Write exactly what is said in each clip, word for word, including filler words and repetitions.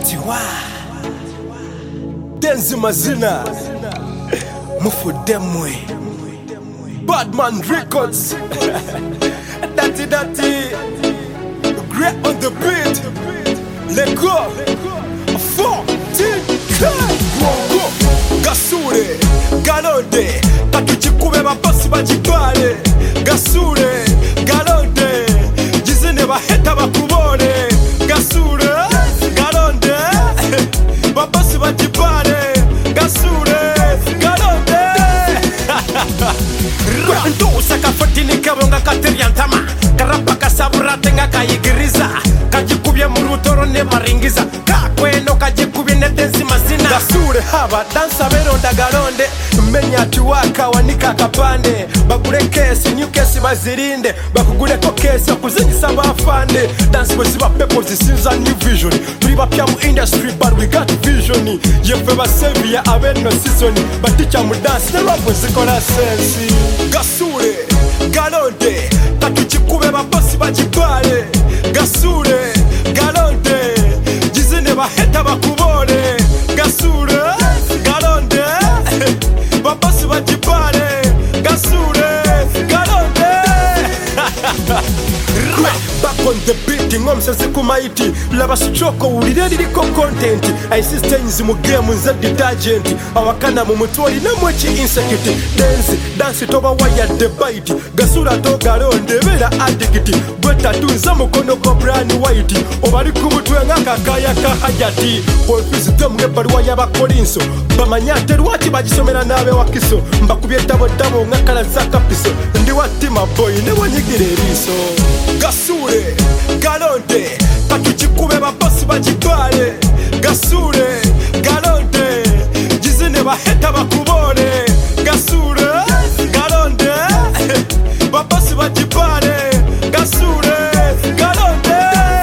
Tiwa Denzi Mazina Mufudemwe Badman Records Daddy Daddy Great on the beat Let go fourteen Bongo Gasure Galonde Katuchikube babosi bajibale Gasure Galonde Jizine baheta bakubone Gasure Galonde babosi bajibale Gasure Galonde Ndusa kafotini kabonga kateriantama Karapa kasabura tenga kayigiriza Kajikubye murutoro ne maringiza Kakweno kajikubye ne Denzi Mazina Gasure haba dansa beronda galonde Menya tuwaka wanika kapande Bakure kesi new kesi bazirinde Bakugule ko kesi okuzinyisa bafande Dance boys ba people zisinza new vision Turi bapya mu industry but we got vision Yefe basevia abeno season Baticha mu dance ne rap zikola sense Gasure galonde Katuchikube babosi bajibale Gasure galonde Jizine baheta bakubone Gasure galonde babosi bajibale Gasure galonde Back on the beat ngomsese kumaiti laba sichoko ulire diriko content insistence mu game nze detergent awakana mu mutwali namwechi insecurity dance dance toba waya debate Gasura to galonde bera addict gweta tunza mukono ko brand white obali kubutwe ngaka kaya ka hajati office temwe baruwa y'abakolinso bamanyate rwati bagisomera nabe wakiso mbakubye tabo tabo ngakala zakapiso ndi watima boy ne wanyigire riso Gasure galonde Katuchikube babosi bajibale Gasure galonde Jizine baheta bakubone Gasure galonde babosi bajibale Gasure galonde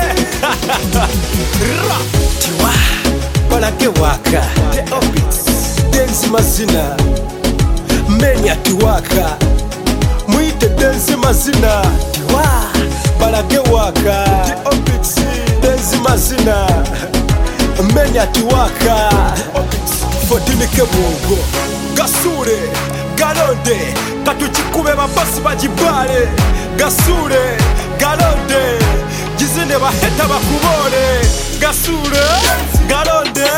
Tiwa Balage waka The Opix Denzi Mazina Menya tiwaka Muite Denzi Mazina Tiwa Balage waka The Opix Denzi Mazina Menya tiwaka The Opix Fodini kebongo Gasure galonde Katuchikube babosi bajibale Gasure galonde Jizine baheta bakubone Gasure galonde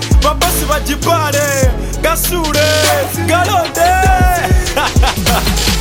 babosi bajibale Gasure galonde